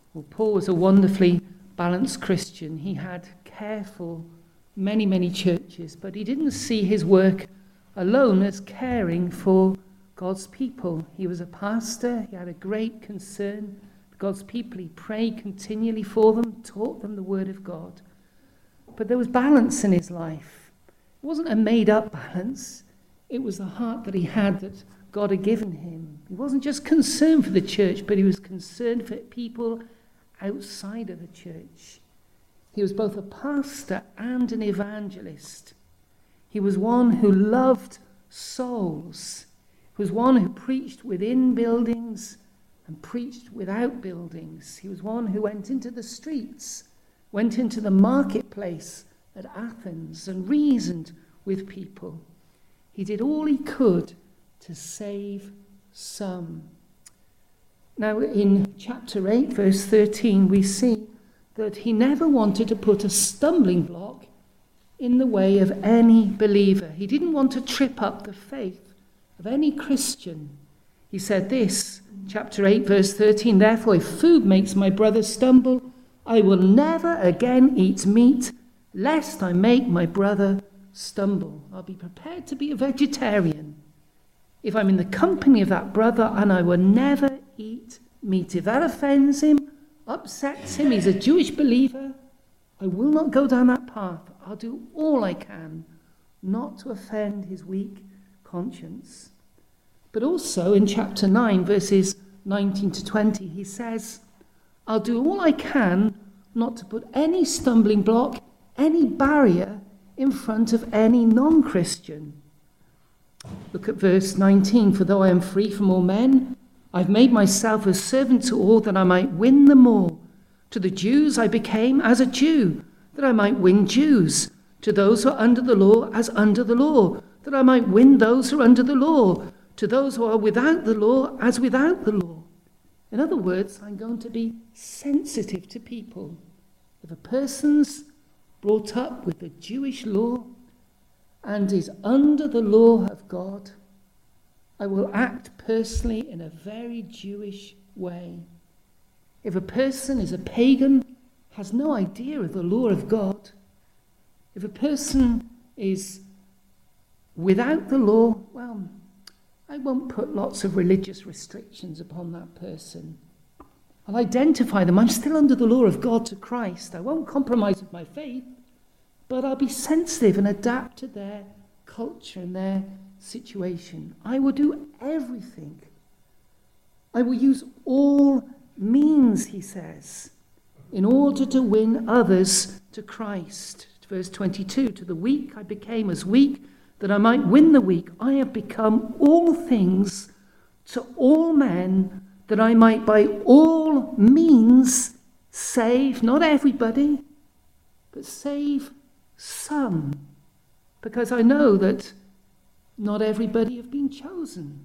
Well, Paul was a wonderfully balanced Christian. He had care for many, many churches, but he didn't see his work alone as caring for God's people. He was a pastor. He had a great concern for God's people. He prayed continually for them, taught them the word of God. But there was balance in his life. It wasn't a made-up balance. It was the heart that he had that God had given him. He wasn't just concerned for the church, but he was concerned for people outside of the church. He was both a pastor and an evangelist. He was one who loved souls. He was one who preached within buildings and preached without buildings. He was one who went into the streets, went into the marketplace at Athens and reasoned with people. He did all he could to save some. Now, in chapter 8, verse 13, we see that he never wanted to put a stumbling block in the way of any believer. He didn't want to trip up the faith of any Christian. He said this, chapter 8, verse 13, "Therefore, if food makes my brother stumble, I will never again eat meat, lest I make my brother stumble." I'll be prepared to be a vegetarian if I'm in the company of that brother, and I will never eat meat. If that offends him, upsets him, he's a Jewish believer, I will not go down that path. I'll do all I can not to offend his weak conscience. But also in chapter 9, verses 19 to 20, he says, "I'll do all I can not to put any stumbling block, any barrier in front of any non-Christian." Look at verse 19. "For though I am free from all men, I've made myself a servant to all that I might win them all. To the Jews I became as a Jew, that I might win Jews. To those who are under the law, as under the law, that I might win those who are under the law. To those who are without the law, as without the law." In other words, I'm going to be sensitive to people. If a person's brought up with the Jewish law and is under the law of God, I will act personally in a very Jewish way. If a person is a pagan, has no idea of the law of God, if a person is without the law, well, I won't put lots of religious restrictions upon that person. I'll identify them. I'm still under the law of God to Christ. I won't compromise with my faith, but I'll be sensitive and adapt to their culture and their situation. I will do everything. I will use all means, he says, in order to win others to Christ. Verse 22, "To the weak I became as weak, that I might win the weak. I have become all things to all men, that I might by all means save," not everybody, but save some. Because I know that not everybody have been chosen.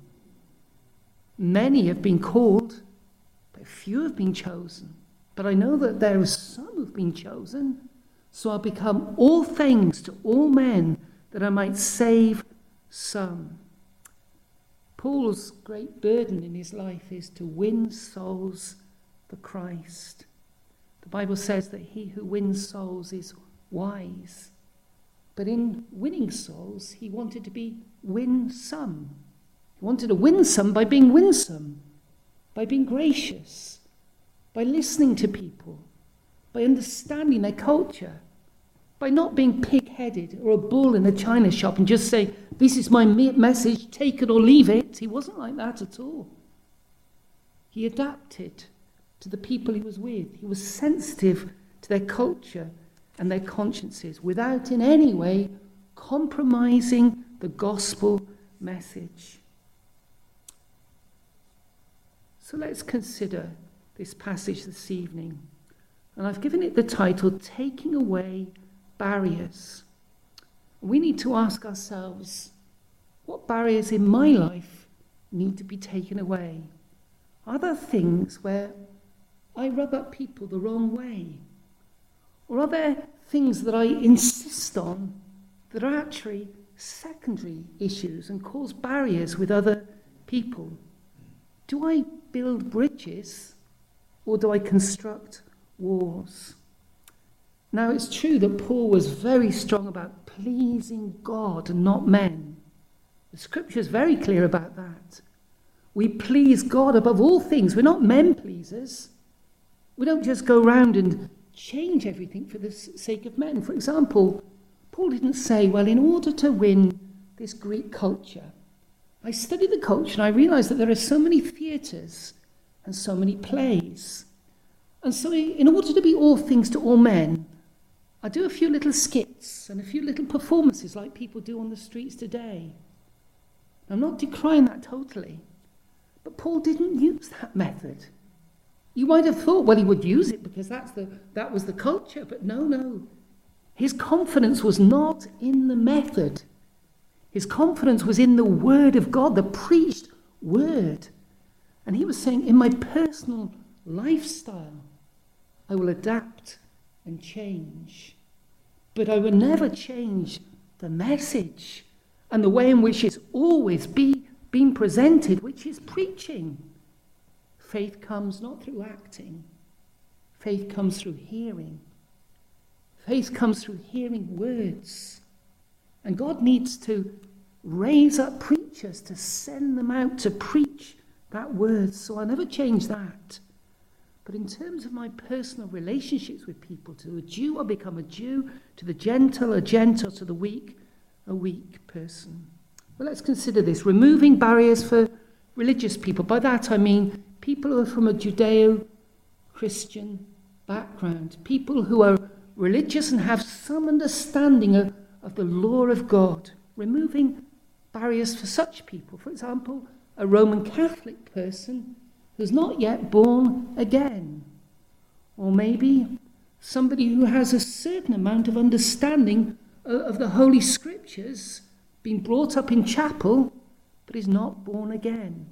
Many have been called, but few have been chosen. But I know that there are some who've been chosen. So I'll become all things to all men, that I might save some. Paul's great burden in his life is to win souls for Christ. The Bible says that he who wins souls is wise. But in winning souls, he wanted to win some. He wanted to win some by being winsome, by being gracious, by listening to people, by understanding their culture, by not being pig-headed or a bull in a china shop and just say, "This is my message, take it or leave it." He wasn't like that at all. He adapted to the people he was with. He was sensitive to their culture and their consciences without in any way compromising the gospel message. So let's consider this passage this evening. And I've given it the title, "Taking Away Barriers." We need to ask ourselves, what barriers in my life need to be taken away? Are there things where I rub up people the wrong way? Or are there things that I insist on that are actually secondary issues and cause barriers with other people? Do I build bridges or do I construct walls? Now, it's true that Paul was very strong about pleasing God and not men. The scripture is very clear about that. We please God above all things. We're not men pleasers. We don't just go around and change everything for the sake of men. For example, Paul didn't say, well, in order to win this Greek culture, I studied the culture and I realized that there are so many theatres and so many plays. And so in order to be all things to all men, I do a few little skits and a few little performances like people do on the streets today. I'm not decrying that totally, but Paul didn't use that method. You might have thought, well, he would use it because that was the culture, but no. His confidence was not in the method. His confidence was in the word of God, the preached word. And he was saying, in my personal lifestyle, I will adapt and change. But I will never change the message and the way in which it's always been presented, which is preaching. Faith comes not through acting. Faith comes through hearing. Faith comes through hearing words. And God needs to raise up preachers to send them out to preach that word. So I'll never change that. But in terms of my personal relationships with people, to a Jew, I become a Jew. To the Gentile, a Gentile. To the weak, a weak person. Well, let's consider this. Removing barriers for religious people. By that I mean people who are from a Judeo-Christian background. People who are religious and have some understanding of the law of God. Removing barriers for such people. For example, a Roman Catholic person who's not yet born again. Or maybe somebody who has a certain amount of understanding of the Holy Scriptures, been brought up in chapel, but is not born again.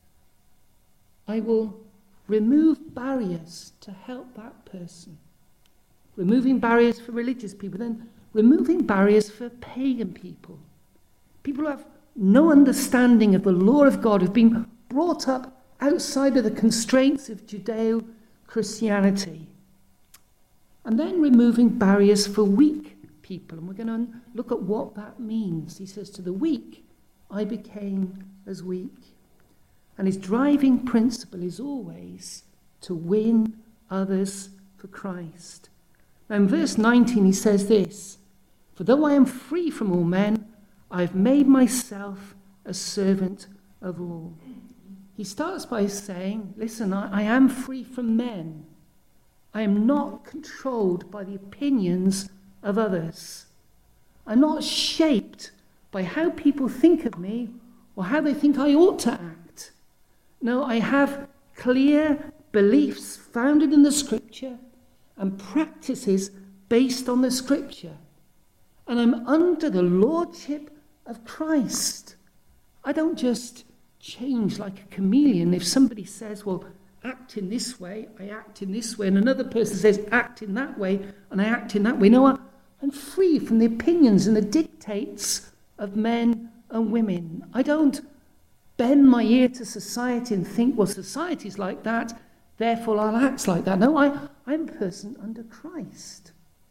I will remove barriers to help that person. Removing barriers for religious people, then removing barriers for pagan people. People who have no understanding of the law of God, who've been brought up outside of the constraints of Judeo-Christianity. And then removing barriers for weak people. And we're going to look at what that means. He says, to the weak, I became as weak. And his driving principle is always to win others for Christ. Now in verse 19 he says this, for though I am free from all men, I have made myself a servant of all. He starts by saying, listen, I am free from men. I am not controlled by the opinions of others. I'm not shaped by how people think of me or how they think I ought to act. No, I have clear beliefs founded in the Scripture and practices based on the Scripture. And I'm under the lordship of Christ. I don't just change like a chameleon. If somebody says, well, act in this way, I act in this way, and another person says, act in that way, and I act in that way. No, I'm free from the opinions and the dictates of men and women. I don't bend my ear to society and think, well, society's like that, therefore I'll act like that. No, I'm a person under Christ.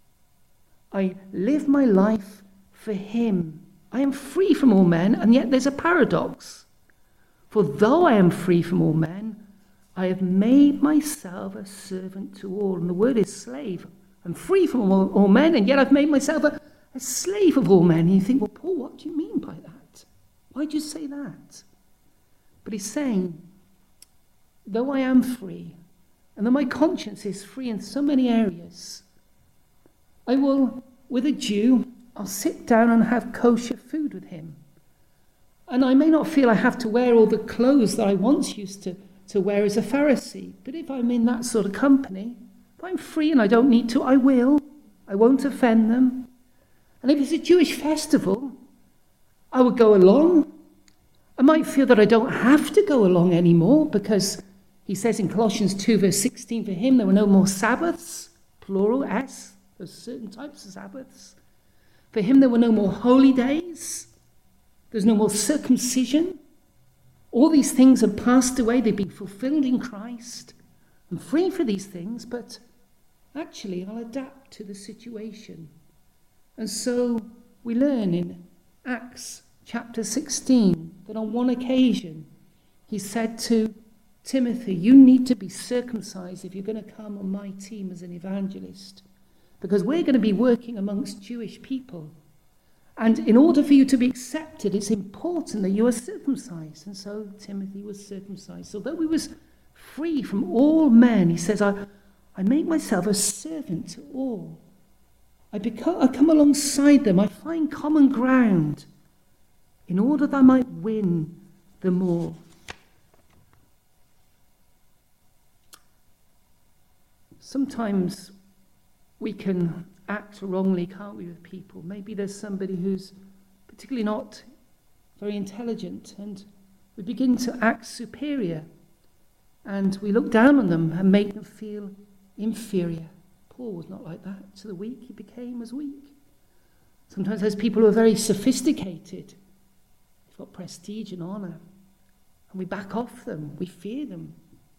I live my life for him. I am free from all men, and yet there's a paradox. For though I am free from all men, I have made myself a servant to all. And the word is slave. I'm free from all men, and yet I've made myself a slave of all men. And you think, well, Paul, what do you mean by that? Why'd you say that? But he's saying, though I am free, and though my conscience is free in so many areas, I will, with a Jew, I'll sit down and have kosher food with him. And I may not feel I have to wear all the clothes that I once used to wear as a Pharisee. But if I'm in that sort of company, if I'm free and I don't need to, I will. I won't offend them. And if it's a Jewish festival, I would go along. I might feel that I don't have to go along anymore because he says in Colossians 2 verse 16, for him there were no more Sabbaths, plural S, there's certain types of Sabbaths. For him there were no more holy days. There's no more circumcision. All these things have passed away. They've been fulfilled in Christ. I'm free for these things, but actually I'll adapt to the situation. And so we learn in Acts chapter 16 that on one occasion he said to Timothy, you need to be circumcised if you're going to come on my team as an evangelist, because we're going to be working amongst Jewish people. And in order for you to be accepted, it's important that you are circumcised. And so Timothy was circumcised. So though he was free from all men, he says, I make myself a servant to all. I come alongside them. I find common ground in order that I might win them all. Sometimes we can act wrongly, can't we, with people? Maybe there's somebody who's particularly not very intelligent, and we begin to act superior, and we look down on them and make them feel inferior. Paul was not like that. To the weak, he became as weak. Sometimes there's people who are very sophisticated. They've got prestige and honour, and we back off them. We fear them.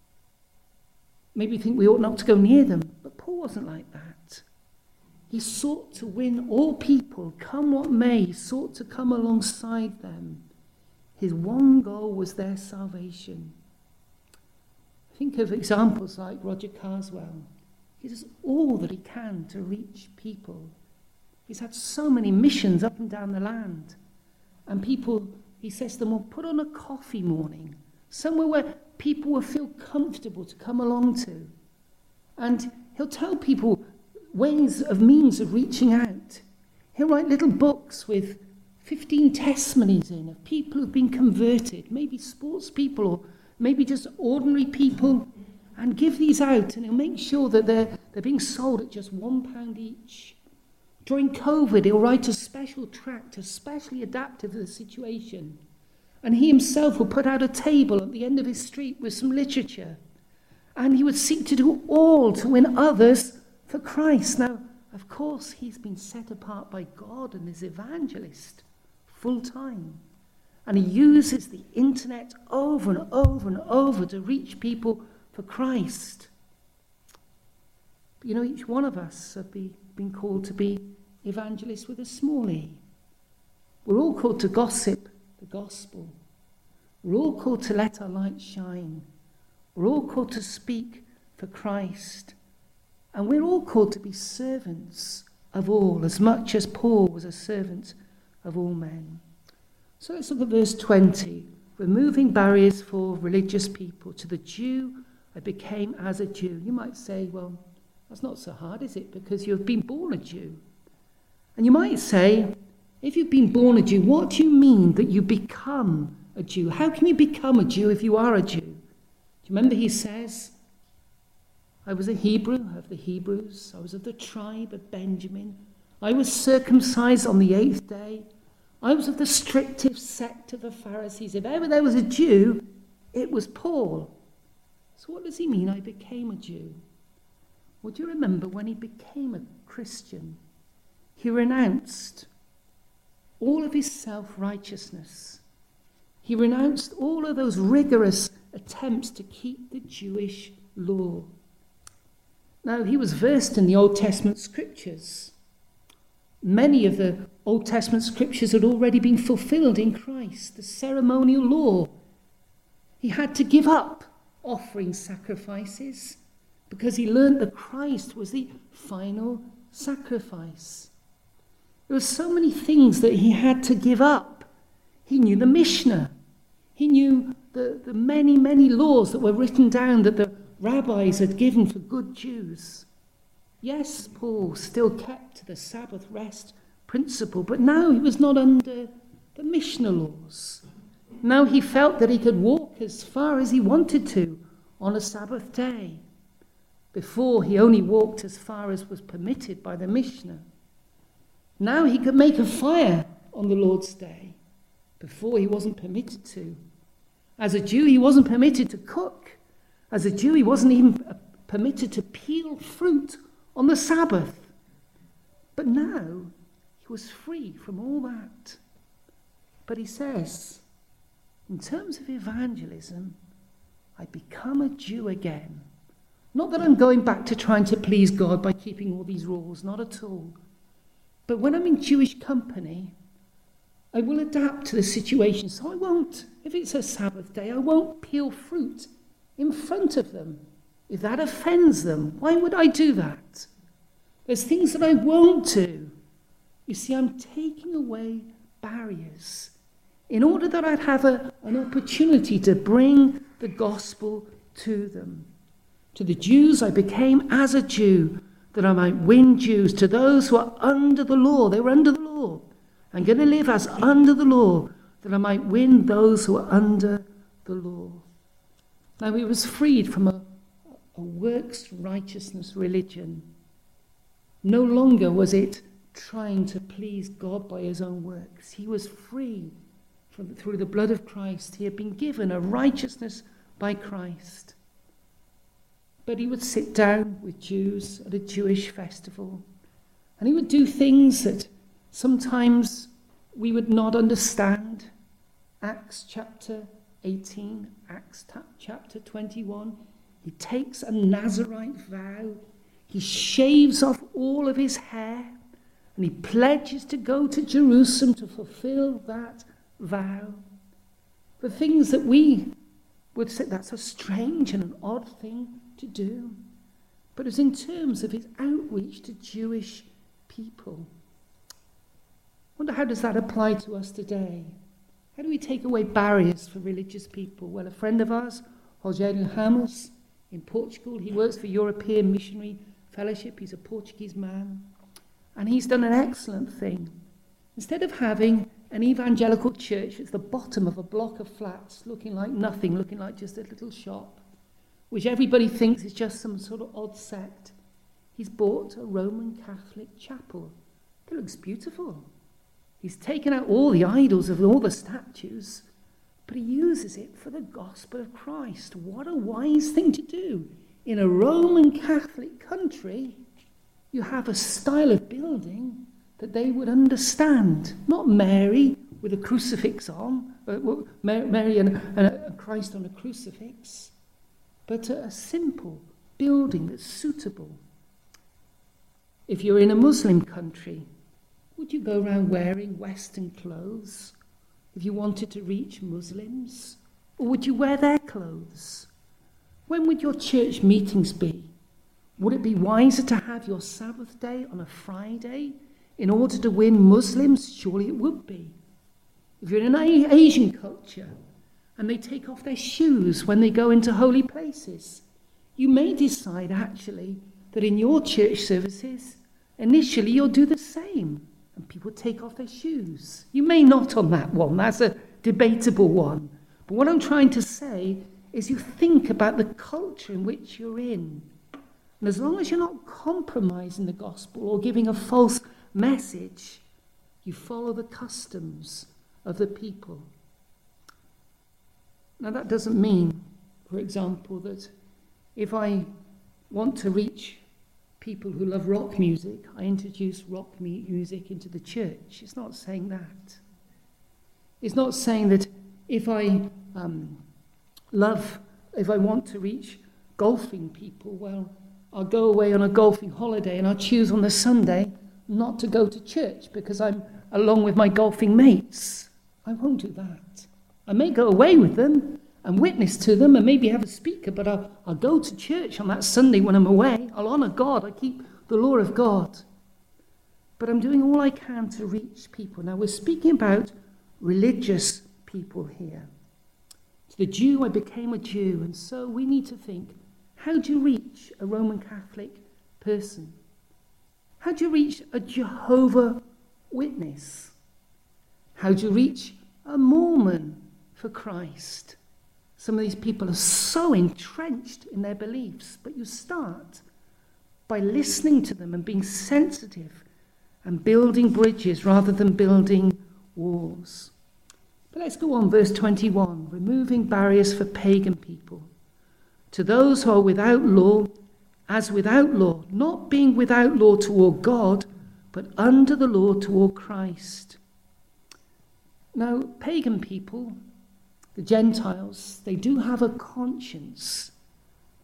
Maybe we think we ought not to go near them, but Paul wasn't like that. He sought to win all people, come what may. He sought to come alongside them. His one goal was their salvation. Think of examples like Roger Carswell. He does all that he can to reach people. He's had so many missions up and down the land. And people, he says to them, well, put on a coffee morning, somewhere where people will feel comfortable to come along to. And he'll tell people means of reaching out. He'll write little books with 15 testimonies in of people who've been converted, maybe sports people or maybe just ordinary people, and give these out, and he'll make sure that they're being sold at just £1 each. During COVID, he'll write a special tract, especially adapted to the situation. And he himself will put out a table at the end of his street with some literature. And he would seek to do all to win others for Christ. Now, of course, he's been set apart by God and is evangelist full time. And he uses the internet over and over and over to reach people for Christ. But each one of us have been called to be evangelists with a small e. We're all called to gossip the gospel. We're all called to let our light shine. We're all called to speak for Christ. And we're all called to be servants of all, as much as Paul was a servant of all men. So let's look at verse 20. Removing barriers for religious people. To the Jew, I became as a Jew. You might say, well, that's not so hard, is it? Because you've been born a Jew. And you might say, if you've been born a Jew, what do you mean that you become a Jew? How can you become a Jew if you are a Jew? Do you remember he says, I was a Hebrew of the Hebrews. I was of the tribe of Benjamin. I was circumcised on the 8th day. I was of the strictest sect of the Pharisees. If ever there was a Jew, it was Paul. So what does he mean, I became a Jew? Well, do you remember when he became a Christian, he renounced all of his self-righteousness. He renounced all of those rigorous attempts to keep the Jewish law. Now, he was versed in the Old Testament scriptures. Many of the Old Testament scriptures had already been fulfilled in Christ, the ceremonial law. He had to give up offering sacrifices because he learned that Christ was the final sacrifice. There were so many things that he had to give up. He knew the Mishnah. He knew the many, many laws that were written down that the rabbis had given for good Jews. Yes, Paul still kept the Sabbath rest principle, but now he was not under the Mishnah laws. Now he felt that he could walk as far as he wanted to on a Sabbath day. Before, he only walked as far as was permitted by the Mishnah. Now he could make a fire on the Lord's day. Before, he wasn't permitted to. As a Jew, he wasn't permitted to cook. As a Jew, he wasn't even permitted to peel fruit on the Sabbath. But now, he was free from all that. But he says, in terms of evangelism, I become a Jew again. Not that I'm going back to trying to please God by keeping all these rules, not at all. But when I'm in Jewish company, I will adapt to the situation. So I won't, if it's a Sabbath day, I won't peel fruit in front of them. If that offends them, why would I do that? There's things that I won't do. You see, I'm taking away barriers in order that I'd have an opportunity to bring the gospel to them. To the Jews, I became as a Jew, that I might win Jews. To those who are under the law, they were under the law. I'm going to live as under the law, that I might win those who are under the law. Now, he was freed from a works righteousness religion. No longer was it trying to please God by his own works. He was free through the blood of Christ. He had been given a righteousness by Christ. But he would sit down with Jews at a Jewish festival, and he would do things that sometimes we would not understand. Acts chapter 18, Acts chapter 21. He takes a Nazirite vow. He shaves off all of his hair, and he pledges to go to Jerusalem to fulfill that vow. The things that we would say, that's a strange and an odd thing to do. But it's in terms of his outreach to Jewish people. I wonder, how does that apply to us today? How do we take away barriers for religious people? Well, a friend of ours, Rogério Ramos, in Portugal, he works for European Missionary Fellowship. He's a Portuguese man. And he's done an excellent thing. Instead of having an evangelical church at the bottom of a block of flats, looking like nothing, looking like just a little shop, which everybody thinks is just some sort of odd sect, he's bought a Roman Catholic chapel. It looks beautiful. He's taken out all the idols of all the statues, but he uses it for the gospel of Christ. What a wise thing to do. In a Roman Catholic country, you have a style of building that they would understand. Not Mary with a crucifix on, Mary and Christ on a crucifix, but a simple building that's suitable. If you're in a Muslim country, would you go around wearing Western clothes if you wanted to reach Muslims? Or would you wear their clothes? When would your church meetings be? Would it be wiser to have your Sabbath day on a Friday in order to win Muslims? Surely it would be. If you're in an Asian culture and they take off their shoes when they go into holy places, you may decide actually that in your church services, initially you'll do the same and people take off their shoes. You may not on that one, that's a debatable one. But what I'm trying to say is you think about the culture in which you're in. And as long as you're not compromising the gospel or giving a false message, you follow the customs of the people. Now that doesn't mean, for example, that if I want to reach people who love rock music, I introduce rock music into the church. It's not saying that. It's not saying that if I want to reach golfing people, well, I'll go away on a golfing holiday and I'll choose on the Sunday not to go to church because I'm along with my golfing mates. I won't do that. I may go away with them and witness to them and maybe have a speaker, but I'll go to church on that Sunday when I'm away. I'll honour God. I keep the law of God. But I'm doing all I can to reach people. Now, we're speaking about religious people here. To the Jew, I became a Jew. And so we need to think, how do you reach a Roman Catholic person? How do you reach a Jehovah Witness? How do you reach a Mormon for Christ? Some of these people are so entrenched in their beliefs, but you start by listening to them and being sensitive and building bridges rather than building walls. But let's go on, verse 21, removing barriers for pagan people. To those who are without law, as without law, not being without law toward God, but under the law toward Christ. Now, pagan people, the Gentiles, they do have a conscience.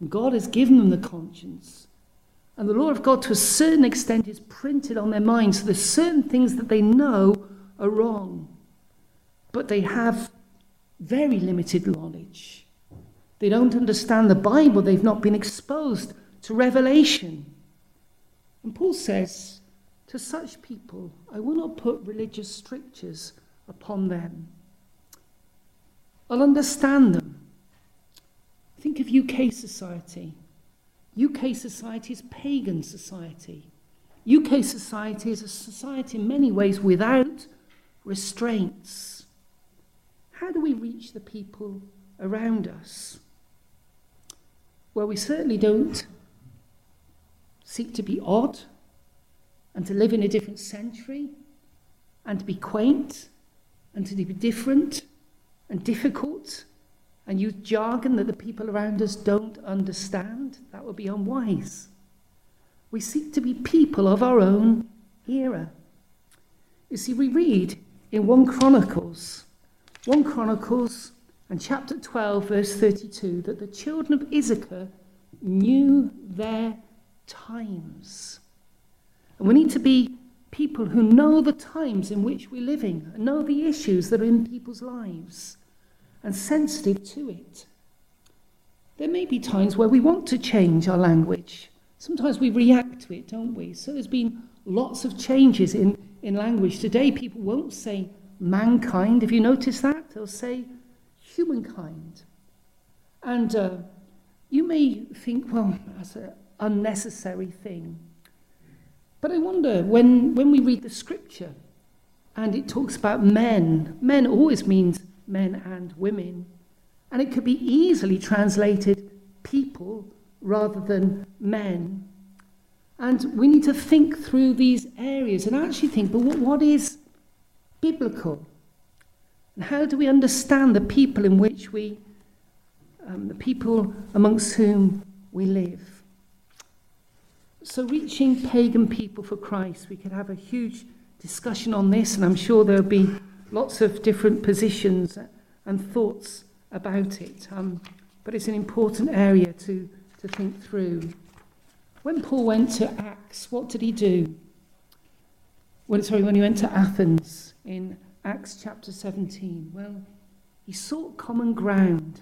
And God has given them the conscience. And the law of God, to a certain extent, is printed on their minds. So there's certain things that they know are wrong. But they have very limited knowledge. They don't understand the Bible. They've not been exposed to revelation. And Paul says, to such people, I will not put religious strictures upon them. I'll understand them. Think of UK society. UK society is pagan society. UK society is a society in many ways without restraints. How do we reach the people around us? Well, we certainly don't seek to be odd and to live in a different century and to be quaint and to be different and difficult and use jargon that the people around us don't understand. That would be unwise. We seek to be people of our own era. You see, we read in 1 Chronicles and chapter 12, verse 32, that the children of Issachar knew their times. And we need to be people who know the times in which we're living and know the issues that are in people's lives and sensitive to it. There may be times where we want to change our language. Sometimes we react to it, don't we? So there's been lots of changes in language. Today people won't say mankind. Have you noticed that? They'll say humankind. And you may think, well, that's an unnecessary thing. But I wonder, when we read the scripture and it talks about men always means men and women. And it could be easily translated people rather than men. And we need to think through these areas and actually think, but what is biblical? And how do we understand the people in which the people amongst whom we live? So reaching pagan people for Christ, we could have a huge discussion on this, and I'm sure there'll be lots of different positions and thoughts about it. But it's an important area to think through. When Paul went to Acts, what did he do? When he went to Athens in Acts chapter 17, well, he sought common ground.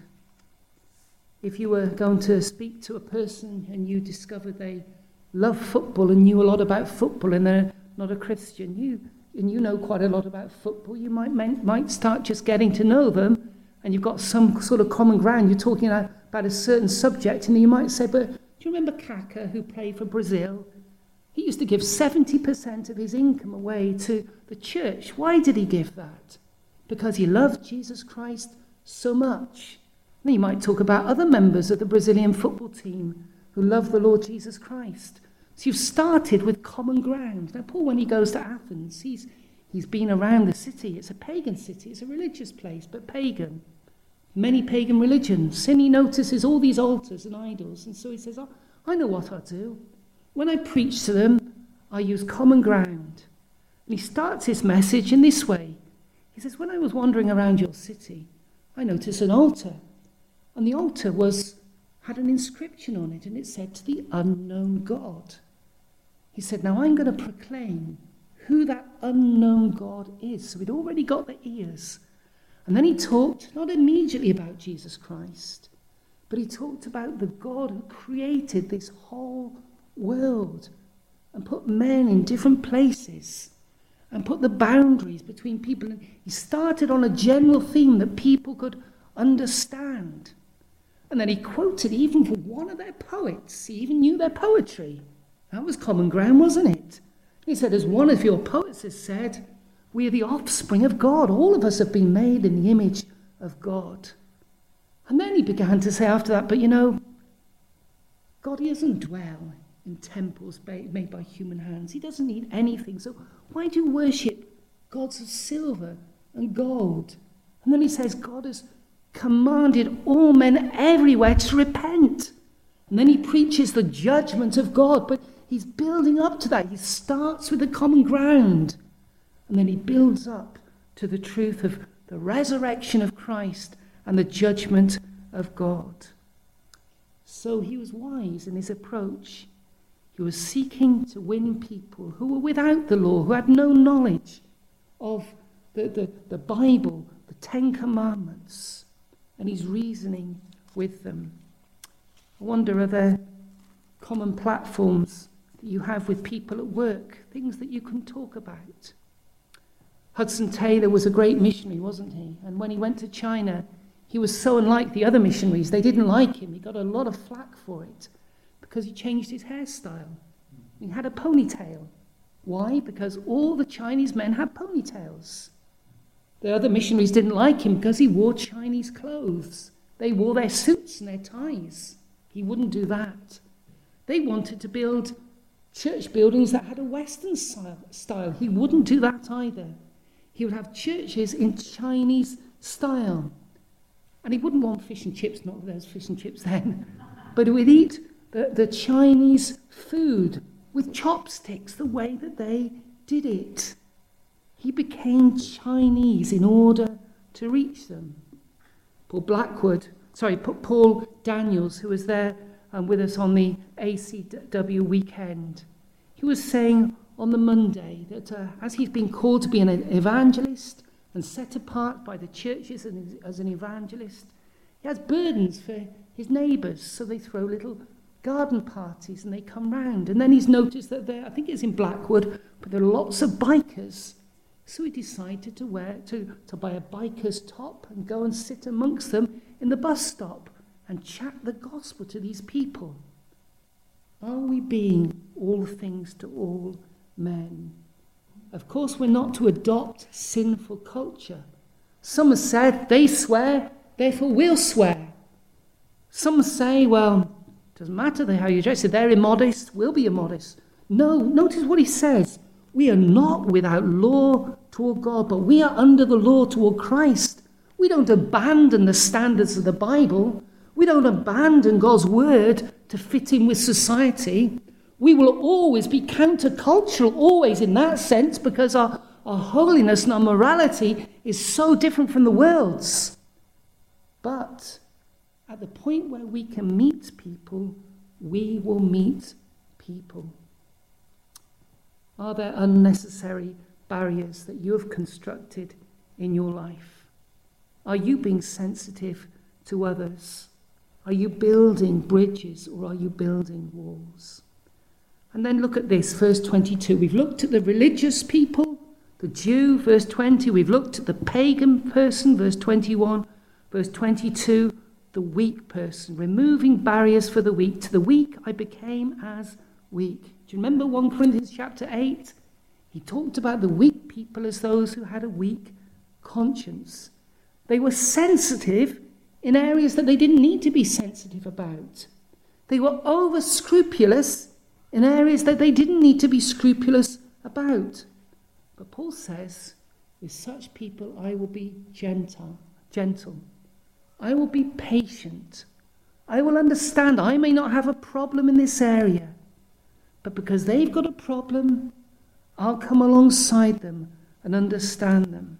If you were going to speak to a person and you discovered they love football and knew a lot about football and they're not a Christian, you know quite a lot about football, you might start just getting to know them, and you've got some sort of common ground. You're talking about a certain subject, and you might say, but do you remember Kaká, who played for Brazil? He used to give 70% of his income away to the church. Why did he give that? Because he loved Jesus Christ so much. And you might talk about other members of the Brazilian football team who love the Lord Jesus Christ. So you've started with common ground. Now, Paul, when he goes to Athens, he's been around the city. It's a pagan city. It's a religious place, but pagan. Many pagan religions. And he notices all these altars and idols. And so he says, I know what I'll do. When I preach to them, I use common ground. And he starts his message in this way. He says, when I was wandering around your city, I noticed an altar. And the altar had an inscription on it, and it said, to the unknown God. He said, now I'm going to proclaim who that unknown God is. So we'd already got the ears. And then he talked not immediately about Jesus Christ, but he talked about the God who created this whole world and put men in different places and put the boundaries between people. And he started on a general theme that people could understand. And then he quoted even from one of their poets. He even knew their poetry. That was common ground, wasn't it? He said, as one of your poets has said, we are the offspring of God. All of us have been made in the image of God. And then he began to say after that, but God, he doesn't dwell in temples made by human hands. He doesn't need anything. So why do you worship gods of silver and gold? And then he says, God has commanded all men everywhere to repent. And then he preaches the judgment of God, but he's building up to that. He starts with the common ground, and then he builds up to the truth of the resurrection of Christ and the judgment of God. So he was wise in his approach. He was seeking to win people who were without the law, who had no knowledge of the Bible, the Ten Commandments, and he's reasoning with them. I wonder, are there common platforms that you have with people at work, things that you can talk about? Hudson Taylor was a great missionary, wasn't he? And when he went to China, he was so unlike the other missionaries. They didn't like him. He got a lot of flack for it because he changed his hairstyle. He had a ponytail. Why? Because all the Chinese men had ponytails. The other missionaries didn't like him because he wore Chinese clothes. They wore their suits and their ties. He wouldn't do that. They wanted to build church buildings that had a Western style. He wouldn't do that either. He would have churches in Chinese style. And he wouldn't want fish and chips, not that there was fish and chips then, but he would eat the Chinese food with chopsticks, the way that they did it. He became Chinese in order to reach them. Paul Daniels, who was there with us on the ACW weekend, he was saying on the Monday that as he's been called to be an evangelist and set apart by the churches as an evangelist, he has burdens for his neighbours, so they throw little garden parties and they come round. And then he's noticed that there, I think it's in Blackwood, but there are lots of bikers. So he decided to buy a biker's top and go and sit amongst them in the bus stop and chat the gospel to these people. Are we being all things to all men? Of course, we're not to adopt sinful culture. Some have said they swear, therefore we'll swear. Some say, well, it doesn't matter how you dress. If they're immodest, we'll be immodest. No, notice what he says. We are not without law toward God, but we are under the law toward Christ. We don't abandon the standards of the Bible. We don't abandon God's word to fit in with society. We will always be countercultural, always in that sense, because our holiness and our morality is so different from the world's. But at the point where we can meet people, we will meet people. Are there unnecessary barriers that you have constructed in your life? Are you being sensitive to others? Are you building bridges or are you building walls? And then look at this, verse 22. We've looked at the religious people, the Jew, verse 20. We've looked at the pagan person, verse 21. Verse 22, the weak person, removing barriers for the weak. To the weak I became as weak. Do you remember 1 Corinthians chapter 8? He talked about the weak people as those who had a weak conscience. They were sensitive in areas that they didn't need to be sensitive about. They were over-scrupulous in areas that they didn't need to be scrupulous about. But Paul says, with such people I will be gentle. I will be patient. I will understand. I may not have a problem in this area, but because they've got a problem, I'll come alongside them and understand them.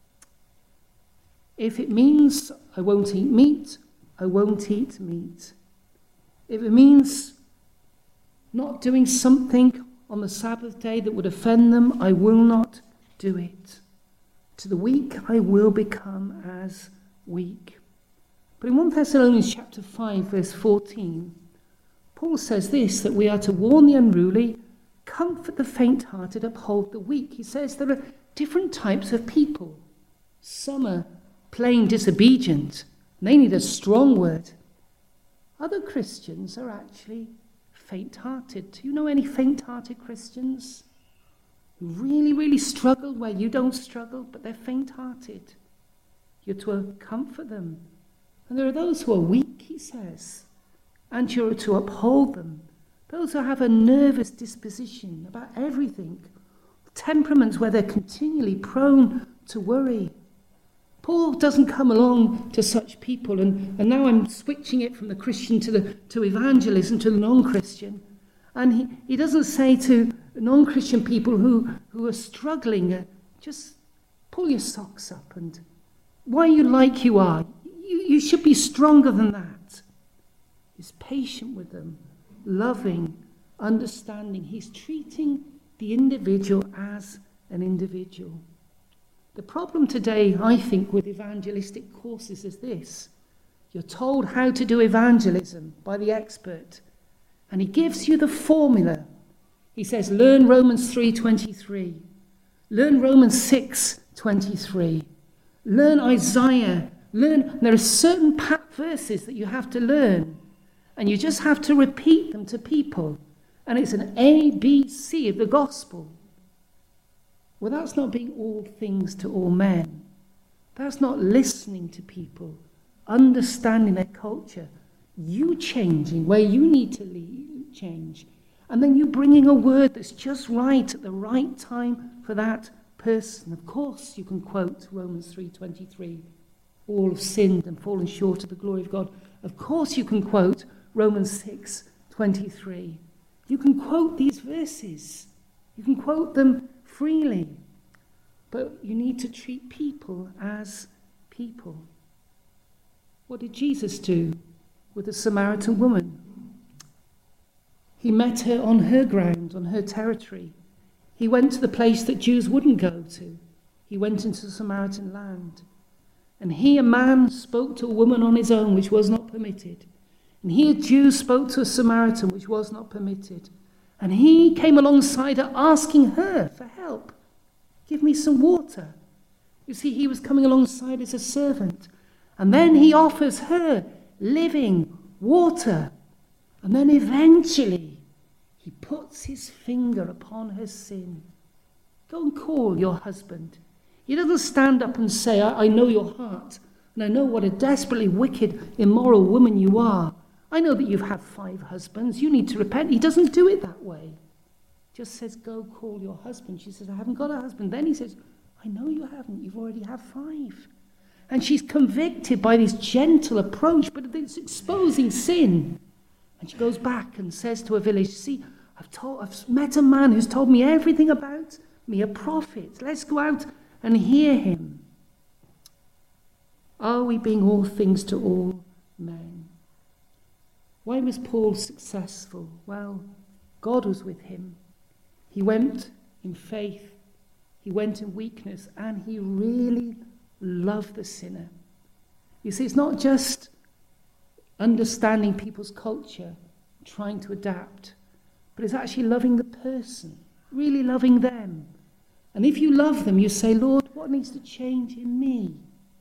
If it means I won't eat meat, I won't eat meat. If it means not doing something on the Sabbath day that would offend them, I will not do it. To the weak, I will become as weak. But in 1 Thessalonians chapter 5, verse 14, Paul says this, that we are to warn the unruly, comfort the faint-hearted, uphold the weak. He says there are different types of people. Some are plain disobedient, and they need a strong word. Other Christians are actually faint-hearted. Do you know any faint-hearted Christians who really, really struggle where you don't struggle, but they're faint-hearted? You're to comfort them. And there are those who are weak, he says, and you're to uphold them. Those who have a nervous disposition about everything, temperaments where they're continually prone to worry. Paul doesn't come along to such people, and now I'm switching it from the Christian to evangelism, to the non-Christian. And he doesn't say to non-Christian people who are struggling, just pull your socks up and why are you like you are? You should be stronger than that. He's patient with them, loving, understanding. He's treating the individual as an individual. The problem today, I think, with evangelistic courses is this. You're told how to do evangelism by the expert, and he gives you the formula. He says, learn Romans 3:23, learn Romans 6:23, learn Isaiah, there are certain verses that you have to learn, and you just have to repeat them to people, and it's an A, B, C of the gospel. Well, that's not being all things to all men. That's not listening to people, understanding their culture, you changing where you need to change, and then you bringing a word that's just right at the right time for that person. Of course, you can quote Romans 3:23, all have sinned and fallen short of the glory of God. Of course, you can quote Romans 6:23. You can quote these verses. You can quote them freely. But you need to treat people as people. What did Jesus do with the Samaritan woman? He met her on her ground, on her territory. He went to the place that Jews wouldn't go to. He went into the Samaritan land. And he, a man, spoke to a woman on his own, which was not permitted. And he, a Jew, spoke to a Samaritan, which was not permitted. And he came alongside her, asking her for help. Give me some water. You see, he was coming alongside as a servant. And then he offers her living water. And then eventually, he puts his finger upon her sin. Go and call your husband. He doesn't stand up and say, I know your heart, and I know what a desperately wicked, immoral woman you are. I know that you've had 5 husbands. You need to repent. He doesn't do it that way. Just says, go call your husband. She says, I haven't got a husband. Then he says, I know you haven't. You've already had 5. And she's convicted by this gentle approach, but it's exposing sin. And she goes back and says to her village, see, I've met a man who's told me everything about me, a prophet. Let's go out and hear him. Are we being all things to all men? Why was Paul successful? Well, God was with him. He went in faith, he went in weakness, and he really loved the sinner. You see, it's not just understanding people's culture, trying to adapt, but it's actually loving the person, really loving them. And if you love them, you say, Lord, what needs to change in me?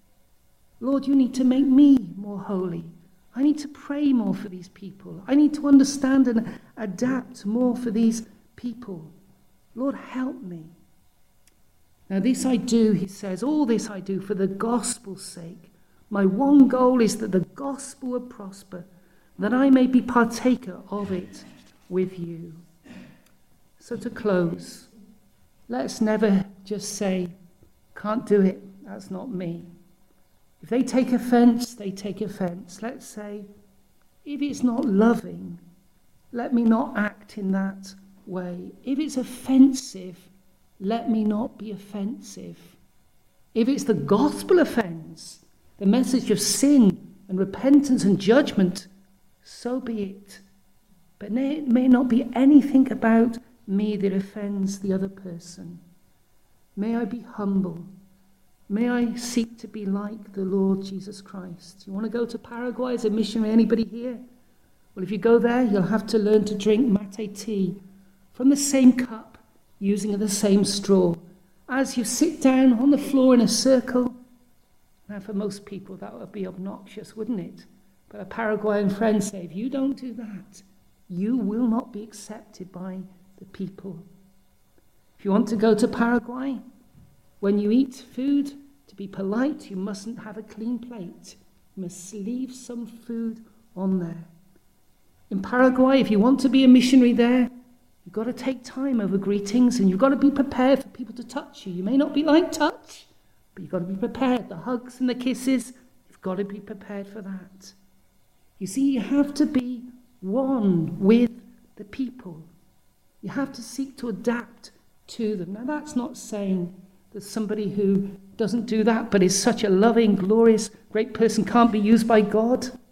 Lord, you need to make me more holy. I need to pray more for these people. I need to understand and adapt more for these people. Lord, help me. Now this I do, he says, all this I do for the gospel's sake. My one goal is that the gospel would prosper, that I may be partaker of it with you. So to close, let's never just say, can't do it, that's not me. If they take offence, they take offence. Let's say, if it's not loving, let me not act in that way. If it's offensive, let me not be offensive. If it's the gospel offence, the message of sin and repentance and judgment, so be it. But it may not be anything about me that offends the other person. May I be humble. May I seek to be like the Lord Jesus Christ. You want to go to Paraguay as a missionary? Anybody here? Well, if you go there, you'll have to learn to drink mate tea from the same cup, using the same straw. As you sit down on the floor in a circle, now for most people that would be obnoxious, wouldn't it? But a Paraguayan friend said, if you don't do that, you will not be accepted by the people. If you want to go to Paraguay, when you eat food, to be polite, you mustn't have a clean plate. You must leave some food on there. In Paraguay, if you want to be a missionary there, you've got to take time over greetings, and you've got to be prepared for people to touch you. You may not be like touch, but you've got to be prepared. The hugs and the kisses, you've got to be prepared for that. You see, you have to be one with the people. You have to seek to adapt to them. Now, that's not saying that somebody who doesn't do that but is such a loving, glorious, great person can't be used by God.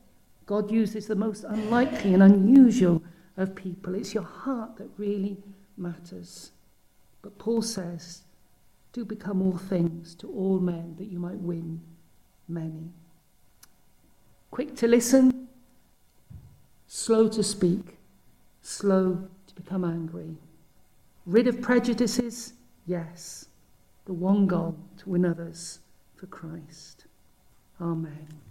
God uses the most unlikely and unusual of people. It's your heart that really matters. But Paul says, do become all things to all men, that you might win many. Quick to listen, slow to speak, slow to become angry. Rid of prejudices, yes. The one goal, to win others for Christ. Amen.